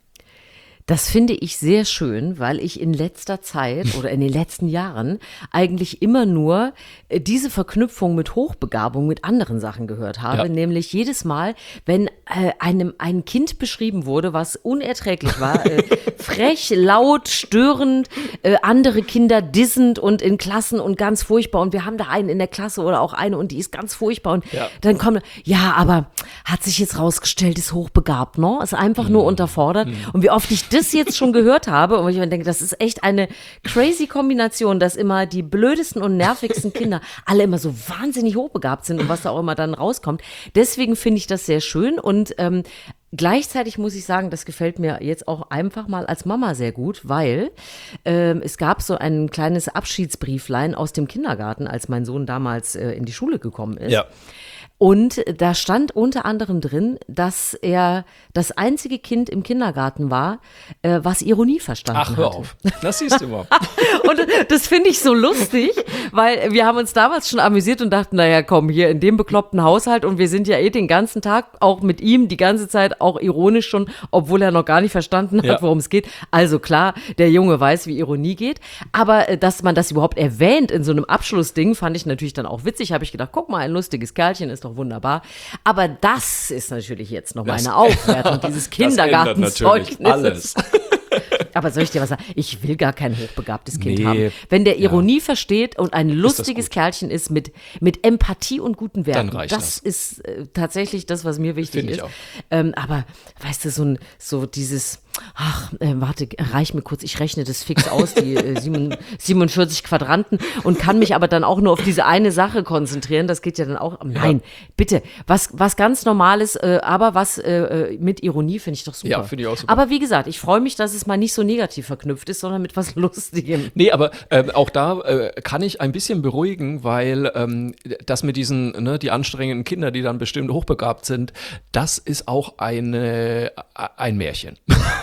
Das finde ich sehr schön, weil ich in letzter Zeit oder in den letzten Jahren eigentlich immer nur äh, diese Verknüpfung mit Hochbegabung mit anderen Sachen gehört habe. Ja. Nämlich jedes Mal, wenn äh, einem ein Kind beschrieben wurde, was unerträglich war, äh, frech, laut, störend, äh, andere Kinder dissend und in Klassen und ganz furchtbar. Und wir haben da einen in der Klasse oder auch eine und die ist ganz furchtbar. Und Ja. dann kommt, ja, aber hat sich jetzt rausgestellt, ist hochbegabt, ne? Ist einfach nur unterfordert. Und wie oft ich das jetzt schon gehört habe und ich mir denke, das ist echt eine crazy Kombination, dass immer die blödesten und nervigsten Kinder alle immer so wahnsinnig hochbegabt sind und was da auch immer dann rauskommt. Deswegen finde ich das sehr schön und ähm, gleichzeitig muss ich sagen, das gefällt mir jetzt auch einfach mal als Mama sehr gut, weil ähm, es gab so ein kleines Abschiedsbrieflein aus dem Kindergarten, als mein Sohn damals äh, in die Schule gekommen ist. Ja. Und da stand unter anderem drin, dass er das einzige Kind im Kindergarten war, äh, was Ironie verstanden Ach, hör hatte. auf. Das siehst du mal. Und das finde ich so lustig, weil wir haben uns damals schon amüsiert und dachten, naja, komm, hier in dem bekloppten Haushalt und wir sind ja eh den ganzen Tag auch mit ihm die ganze Zeit auch ironisch schon, obwohl er noch gar nicht verstanden hat, Ja. worum es geht. Also klar, der Junge weiß, wie Ironie geht, aber äh, dass man das überhaupt erwähnt in so einem Abschlussding, fand ich natürlich dann auch witzig. Habe ich gedacht, guck mal, ein lustiges Kerlchen, ist doch wunderbar. Aber das ist natürlich jetzt noch mal Das- eine Aufwertung dieses Das ändert natürlich Kindergartenzeugnisses. alles. Aber soll ich dir was sagen? Ich will gar kein hochbegabtes Kind Nee, haben. Wenn der Ironie versteht und ein lustiges gut. Kerlchen ist mit, mit Empathie und guten Werten, Dann reicht das, das. ist äh, tatsächlich das, was mir wichtig Finde ich ist. auch. Ähm, aber weißt du, so, ein, so dieses, ach, äh, warte, reich mir kurz, ich rechne das fix aus, die äh, sieben- siebenundvierzig Quadranten und kann mich aber dann auch nur auf diese eine Sache konzentrieren. Das geht ja dann auch. Nein, bitte, was, was ganz Normales, äh, aber was äh, mit Ironie finde ich doch super. Ja, finde ich auch super. Aber wie gesagt, ich freue mich, dass es mal nicht so negativ verknüpft ist, sondern mit was Lustigem. Nee, aber ähm, auch da äh, kann ich ein bisschen beruhigen, weil ähm, das mit diesen, ne, die anstrengenden Kinder, die dann bestimmt hochbegabt sind, das ist auch eine, ein Märchen.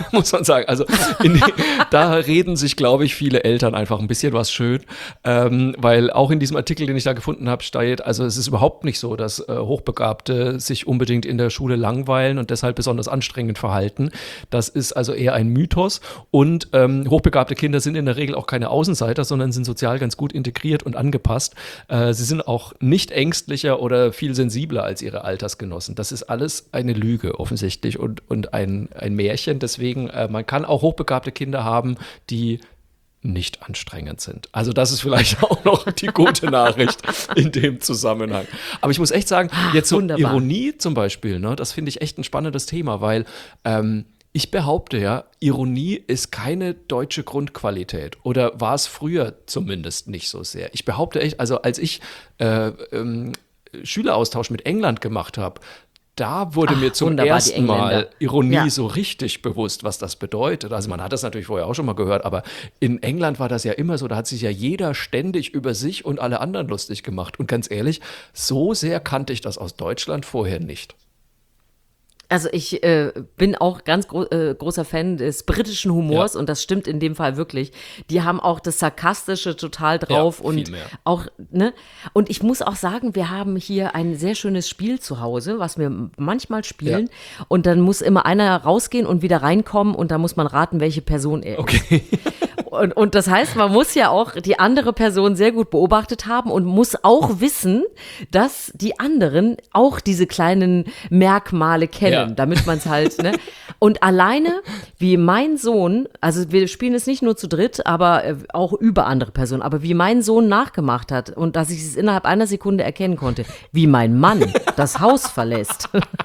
muss man sagen. Also in die, da reden sich, glaube ich, viele Eltern einfach ein bisschen was schön, ähm, weil auch in diesem Artikel, den ich da gefunden habe, steht, also es ist überhaupt nicht so, dass äh, Hochbegabte sich unbedingt in der Schule langweilen und deshalb besonders anstrengend verhalten. Das ist also eher ein Mythos und ähm, hochbegabte Kinder sind in der Regel auch keine Außenseiter, sondern sind sozial ganz gut integriert und angepasst. Äh, sie sind auch nicht ängstlicher oder viel sensibler als ihre Altersgenossen. Das ist alles eine Lüge offensichtlich und, und ein, ein Märchen. Deswegen, äh, man kann auch hochbegabte Kinder haben, die nicht anstrengend sind. Also das ist vielleicht auch noch die gute Nachricht in dem Zusammenhang. Aber ich muss echt sagen, jetzt so Wunderbar. Ironie zum Beispiel, ne, das finde ich echt ein spannendes Thema, weil ähm, ich behaupte ja, Ironie ist keine deutsche Grundqualität oder war es früher zumindest nicht so sehr. Ich behaupte echt, also als ich äh, ähm, Schüleraustausch mit England gemacht habe, da wurde Ach, mir zum wunderbar, die ersten Mal Engländer. Ironie Ja. so richtig bewusst, was das bedeutet. Also man hat das natürlich vorher auch schon mal gehört, aber in England war das ja immer so, da hat sich ja jeder ständig über sich und alle anderen lustig gemacht. Und ganz ehrlich, so sehr kannte ich das aus Deutschland vorher nicht. Also ich äh, bin auch ganz gro äh, großer Fan des britischen Humors Ja. und das stimmt in dem Fall wirklich. Die haben auch das Sarkastische total drauf Ja, und viel mehr. auch, ne? Und ich muss auch sagen, wir haben hier ein sehr schönes Spiel zu Hause, was wir manchmal spielen. Ja. Und dann muss immer einer rausgehen und wieder reinkommen und da muss man raten, welche Person er ist. Okay. Und, und das heißt, man muss ja auch die andere Person sehr gut beobachtet haben und muss auch wissen, dass die anderen auch diese kleinen Merkmale kennen, Ja. damit man es halt, ne? Und alleine, wie mein Sohn, also wir spielen es nicht nur zu dritt, aber äh, auch über andere Personen, aber wie mein Sohn nachgemacht hat und dass ich es innerhalb einer Sekunde erkennen konnte, wie mein Mann das Haus verlässt.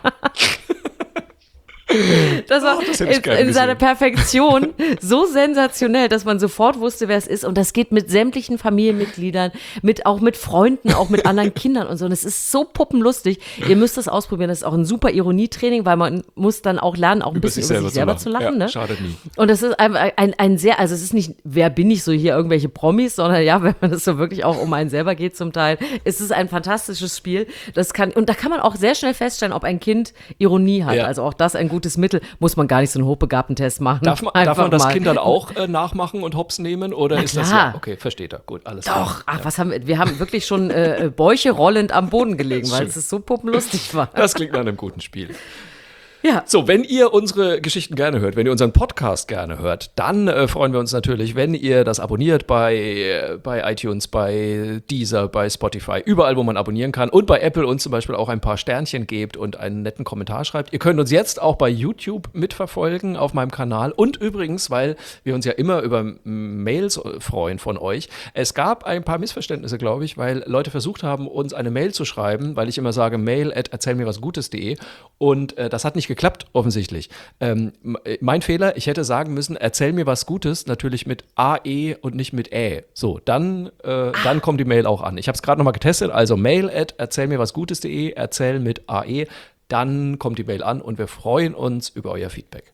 Das war Oh, das hätte ich in, gern in seiner gesehen. Perfektion so sensationell, dass man sofort wusste, wer es ist. Und das geht mit sämtlichen Familienmitgliedern, mit, auch mit Freunden, auch mit anderen Kindern und so. Und es ist so puppenlustig. Ihr müsst das ausprobieren. Das ist auch ein super Ironietraining, weil man muss dann auch lernen, auch ein bisschen über sich selber zu lachen. Ja, Ne? schadet nie. Und das ist ein, ein, ein sehr, also es ist nicht, wer bin ich so hier, irgendwelche Promis, sondern ja, wenn man es so wirklich auch um einen selber geht zum Teil, ist es ein fantastisches Spiel. Das kann, und da kann man auch sehr schnell feststellen, ob ein Kind Ironie hat. Ja. Also auch das ein gutes Mittel, muss man gar nicht so einen hochbegabten Test machen. Darf man, darf man das Kind dann auch äh, nachmachen und hops nehmen? Oder Na ist das klar. ja, okay, versteht er. Gut, alles Doch, klar. ach, was haben wir, wir haben wirklich schon äh, Bäuche rollend am Boden gelegen, weil Schön. es so puppenlustig war. Das klingt nach einem guten Spiel. Ja. So, wenn ihr unsere Geschichten gerne hört, wenn ihr unseren Podcast gerne hört, dann äh, freuen wir uns natürlich, wenn ihr das abonniert bei, äh, bei iTunes, bei Deezer, bei Spotify, überall, wo man abonnieren kann und bei Apple uns zum Beispiel auch ein paar Sternchen gebt und einen netten Kommentar schreibt. Ihr könnt uns jetzt auch bei YouTube mitverfolgen auf meinem Kanal und übrigens, weil wir uns ja immer über Mails freuen von euch, es gab ein paar Missverständnisse, glaube ich, weil Leute versucht haben, uns eine Mail zu schreiben, weil ich immer sage mail at erzählmirwasgutes.de und äh, das hat nicht geklappt, offensichtlich. Ähm, mein Fehler, ich hätte sagen müssen, erzähl mir was Gutes, natürlich mit A E und nicht mit Ä. So, dann, äh, dann kommt die Mail auch an. Ich habe es gerade nochmal getestet, also mail at erzählmirwasgutes.de, erzähl mit A E, dann kommt die Mail an und wir freuen uns über euer Feedback.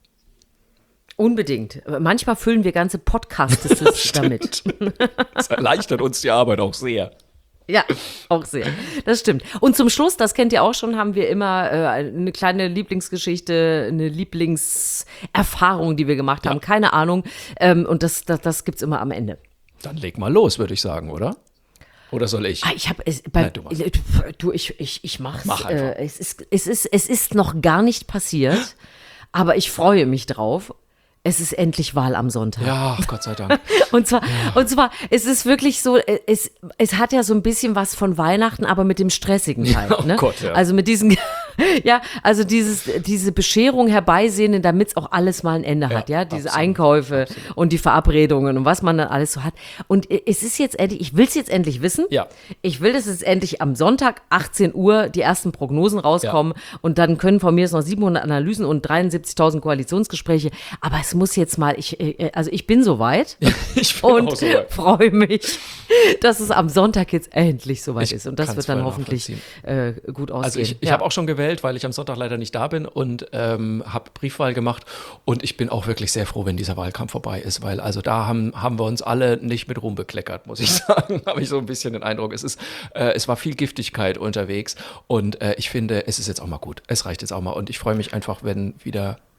Unbedingt. Manchmal füllen wir ganze Podcasts damit. Das erleichtert uns die Arbeit auch sehr. Ja, auch sehr. Das stimmt. Und zum Schluss, das kennt ihr auch schon, haben wir immer äh, eine kleine Lieblingsgeschichte, eine Lieblingserfahrung, die wir gemacht haben. Ja. Keine Ahnung. Ähm, und das, das, das gibt es immer am Ende. Dann leg mal los, würde ich sagen, oder? Oder soll ich? Ah, ich habe es bei, Nein, du machst. du, ich, ich, ich mach's. Mach einfach. Äh, es, ist, es, ist, es ist noch gar nicht passiert, aber ich freue mich drauf. Es ist endlich Wahl am Sonntag. Ja, Gott sei Dank. Und zwar, und zwar, es ist wirklich so, es, es hat ja so ein bisschen was von Weihnachten, aber mit dem stressigen Teil. Ja, oh ne? Gott, ja. Also mit diesen, ja, also dieses, diese Bescherung herbeisehnen, damit es auch alles mal ein Ende hat, ja, Ja, diese absolut, Einkäufe und die Verabredungen und was man dann alles so hat. Und es ist jetzt endlich, ich will es jetzt endlich wissen. Ja. Ich will, dass jetzt endlich am Sonntag, achtzehn Uhr, die ersten Prognosen rauskommen und dann können von mir jetzt noch siebenhundert Analysen und dreiundsiebzigtausend Koalitionsgespräche, aber es muss jetzt mal, ich, also ich bin soweit. Ich bin Und auch so weit. freue mich, dass es am Sonntag jetzt endlich soweit Ich ist. Und das kann's wird dann voll hoffentlich äh, gut ausgehen. Also ich, ich Ja. habe auch schon gewählt, weil ich am Sonntag leider nicht da bin und ähm, habe Briefwahl gemacht und ich bin auch wirklich sehr froh, wenn dieser Wahlkampf vorbei ist, weil also da haben, haben wir uns alle nicht mit Ruhm bekleckert, muss ich sagen, habe ich so ein bisschen den Eindruck. Es ist, äh, es war viel Giftigkeit unterwegs und äh, ich finde, es ist jetzt auch mal gut. Es reicht jetzt auch mal und ich freue mich einfach, wenn wieder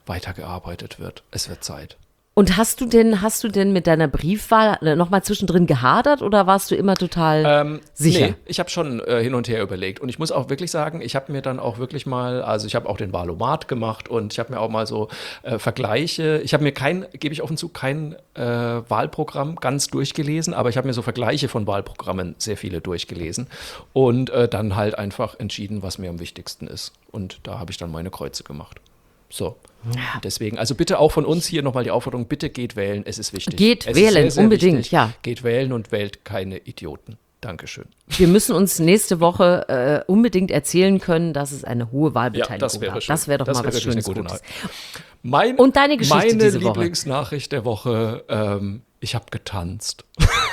weitergearbeitet wird. Es wird Zeit. Und hast du denn, hast du denn mit deiner Briefwahl nochmal zwischendrin gehadert oder warst du immer total Ähm, sicher? Nee, ich habe schon äh, hin und her überlegt. Und ich muss auch wirklich sagen, ich habe mir dann auch wirklich mal, also ich habe auch den Wahlomat gemacht und ich habe mir auch mal so äh, Vergleiche, ich habe mir kein, gebe ich offen zu, kein äh, Wahlprogramm ganz durchgelesen, aber ich habe mir so Vergleiche von Wahlprogrammen sehr viele durchgelesen und äh, dann halt einfach entschieden, was mir am wichtigsten ist. Und da habe ich dann meine Kreuze gemacht. So. Ja. Deswegen, also bitte auch von uns hier nochmal die Aufforderung, bitte geht wählen, es ist wichtig. Geht es wählen, ist sehr, sehr unbedingt, wichtig. ja. Geht wählen und wählt keine Idioten. Dankeschön. Wir müssen uns nächste Woche äh, unbedingt erzählen können, dass es eine hohe Wahlbeteiligung Ja, das wäre gab. schön. Das wäre doch Das mal wäre was wirklich Schönes, eine gute Gutes. Mein, Und deine Geschichte meine diese Woche. Lieblingsnachricht der Woche, ähm, ich habe getanzt.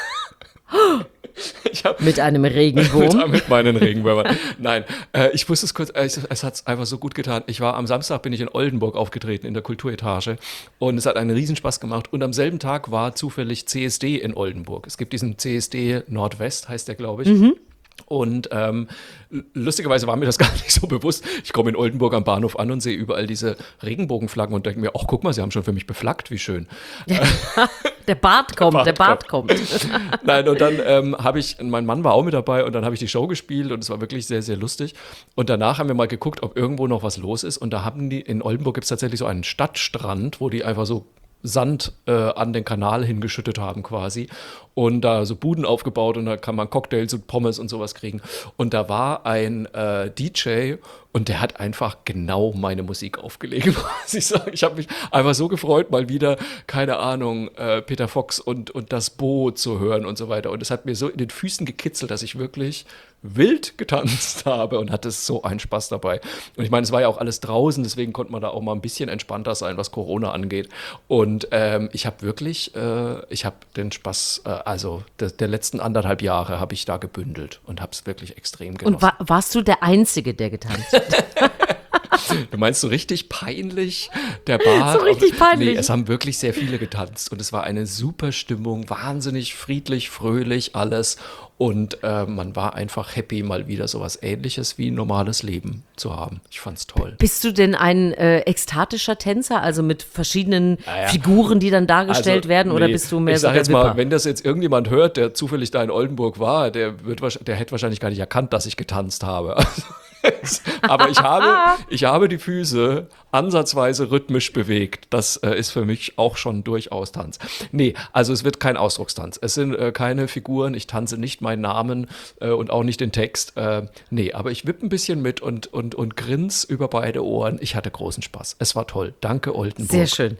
Ich hab, Mit einem Regenwurm. mit, mit meinen Regenwürmern. Nein, äh, ich wusste es kurz, äh, es, es hat es einfach so gut getan. Ich war am Samstag, bin ich in Oldenburg aufgetreten, in der Kulturetage und es hat einen Riesenspaß gemacht und am selben Tag war zufällig C S D in Oldenburg. Es gibt diesen C S D Nordwest, heißt der, glaube ich. Mhm. Und ähm, lustigerweise war mir das gar nicht so bewusst. Ich komme in Oldenburg am Bahnhof an und sehe überall diese Regenbogenflaggen und denke mir, ach guck mal, sie haben schon für mich beflaggt, wie schön. Der Bart kommt, Bart der Bart kommt. Nein, und dann ähm, habe ich, mein Mann war auch mit dabei und dann habe ich die Show gespielt und es war wirklich sehr, sehr lustig. Und danach haben wir mal geguckt, ob irgendwo noch was los ist. Und da haben die, in Oldenburg gibt es tatsächlich so einen Stadtstrand, wo die einfach so Sand äh, an den Kanal hingeschüttet haben quasi und da so Buden aufgebaut und da kann man Cocktails und Pommes und sowas kriegen. Und da war ein äh, D J und der hat einfach genau meine Musik aufgelegt, muss ich sagen. Ich habe mich einfach so gefreut, mal wieder, keine Ahnung, äh, Peter Fox und, und das Boot zu hören und so weiter. Und es hat mir so in den Füßen gekitzelt, dass ich wirklich wild getanzt habe und hatte so einen Spaß dabei. Und ich meine, es war ja auch alles draußen, deswegen konnte man da auch mal ein bisschen entspannter sein, was Corona angeht. Und ähm, ich habe wirklich, äh, ich habe den Spaß, äh, also de, der letzten anderthalb Jahre habe ich da gebündelt und habe es wirklich extrem genossen. Und war, warst du der Einzige, der getanzt hat? Du meinst so richtig peinlich, der Bart? So richtig peinlich. Nee, es haben wirklich sehr viele getanzt und es war eine super Stimmung, wahnsinnig friedlich, fröhlich, alles. Und äh, man war einfach happy, mal wieder sowas Ähnliches wie ein normales Leben zu haben. Ich fand's toll. Bist du denn ein äh, ekstatischer Tänzer, also mit verschiedenen Naja. Figuren, die dann dargestellt Also, werden, oder nee, bist du mehr ich so sag der jetzt mal, Wipper? wenn das jetzt irgendjemand hört, der zufällig da in Oldenburg war, der, wird, wahrsch- der hätte wahrscheinlich gar nicht erkannt, dass ich getanzt habe. Aber ich habe, ich habe die Füße ansatzweise rhythmisch bewegt. Das äh, ist für mich auch schon durchaus Tanz. Nee, also es wird kein Ausdruckstanz. Es sind äh, keine Figuren. Ich tanze nicht meinen Namen äh, und auch nicht den Text. Äh, nee, aber ich wippe ein bisschen mit und, und, und grins über beide Ohren. Ich hatte großen Spaß. Es war toll. Danke, Oldenburg. Sehr schön.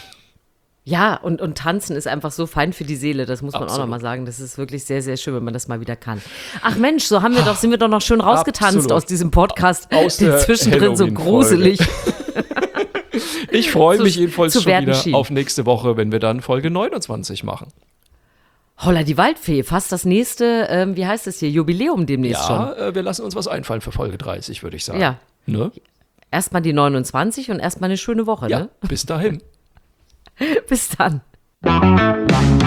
Ja, und, und tanzen ist einfach so fein für die Seele, das muss man Absolut. auch nochmal sagen. Das ist wirklich sehr, sehr schön, wenn man das mal wieder kann. Ach Mensch, so haben wir doch, sind wir doch noch schön rausgetanzt Absolut. aus diesem Podcast, Aus der der zwischendrin so Halloween-Folge. gruselig. Ich freue zu- mich jedenfalls zu schon werden wieder schien. auf nächste Woche, wenn wir dann Folge neunundzwanzig machen. Holla die Waldfee, fast das nächste, ähm, wie heißt das hier, Jubiläum demnächst schon. Ja, äh, wir lassen uns was einfallen für Folge dreißig, würde ich sagen. Ja. Ne? Erstmal die neunundzwanzig und erstmal eine schöne Woche, Ja, ne? bis dahin. Bis dann.